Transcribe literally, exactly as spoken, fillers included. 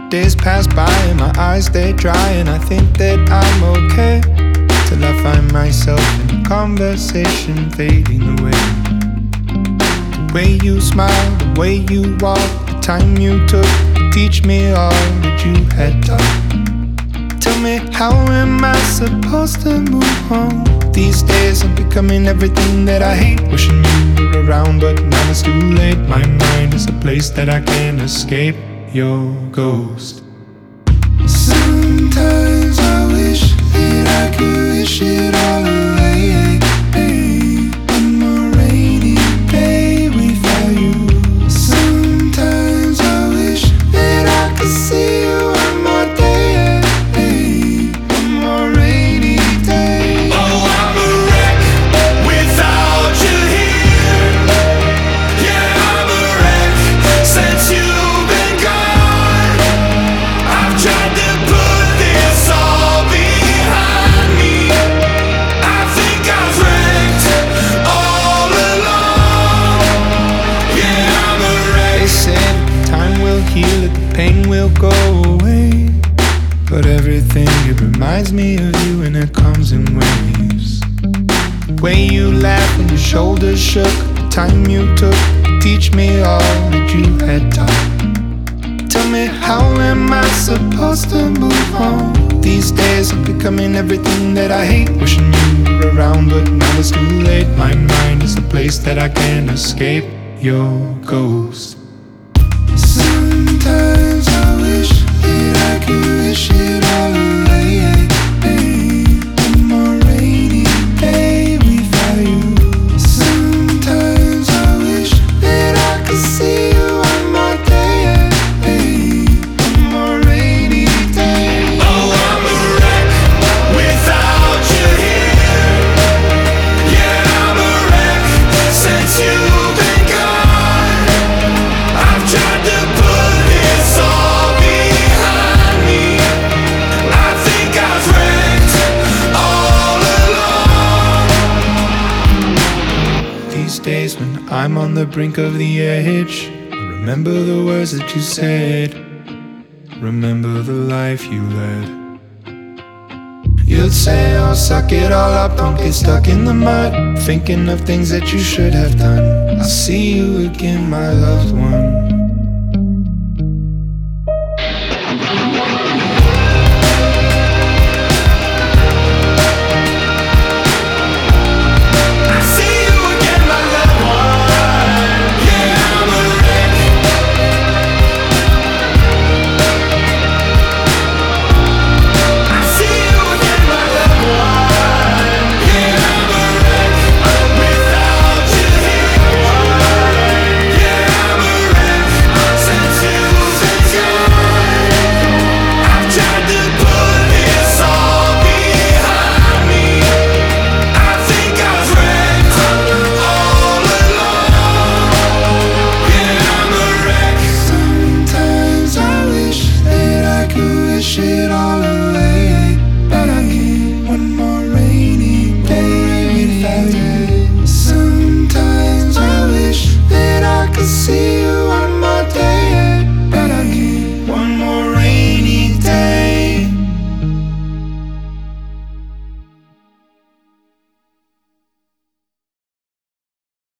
Days pass by and my eyes stay dry, and I think that I'm okay, till I find myself in a conversation fading away. The way you smile, the way you walk, the time you took to teach me all that you had taught. Tell me, how am I supposed to move on? These days I'm becoming everything that I hate. Wishing you were around, but now it's too late. My mind is a place that I can't escape your ghost. Sometimes I wish that I could wish it all away. One more rainy day without you. Sometimes I wish that I could see you one more day. One more rainy day. Oh, I'm a wreck without you here. Yeah, I'm a wreck since you've been gone. I've tried to put this all behind me. I think I've wrecked all along. Yeah, I'm a wreck. They said time will heal it, the pain will go away, but everything, it reminds me of you, and it comes in waves. The way you laughed when your shoulders shook, the time you took to teach me all that you had taught. Tell me, how am I supposed to move on? These days I'm becoming everything that I hate. Wishing you were around, but now it's too late. My mind is a place that I can't escape your ghost. Sometimes I wish that I could wish it all away. One more rainy day without you. Sometimes I wish that I could see you one more day. One more rainy day. Oh, I'm a wreck without you here. Yeah, I'm a wreck since you've been gone. I've tried to put this all behind me. I think I've wrecked all along. These days when I'm on the brink of the edge, I remember the words that you said, remember the life you led. You'd say, oh, suck it all up, don't get stuck in the mud, thinking of things that you should have done. I'll see you again, my loved one.